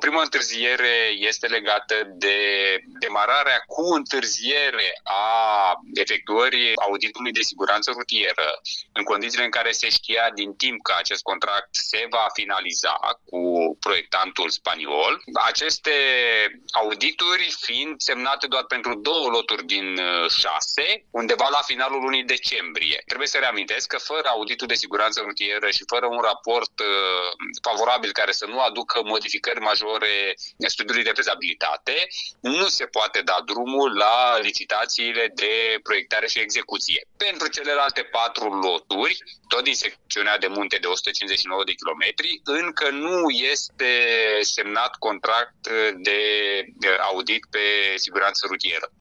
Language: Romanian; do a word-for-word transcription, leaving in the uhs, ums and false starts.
primă întârziere este legată de demararea cu întârziere a efectuării auditului de siguranță rutieră, în condițiile în care se știa din timp că acest contract se va finaliza cu proiectantul spaniol. Aceste audituri fiind semnate doar pentru două loturi din șase, undeva la finalul lunii decembrie. Trebuie să reamintesc că fără auditul de siguranță rutieră și fără un raport uh, favorabil care să nu aducă modificări majore studiului de fezabilitate, nu se poate da drumul la licitațiile de proiectare și execuție. Pentru celelalte patru loturi, tot din secțiunea de munte de o sută cincizeci și nouă de kilometri, încă nu este semnat contract de audit pe siguranță rutieră.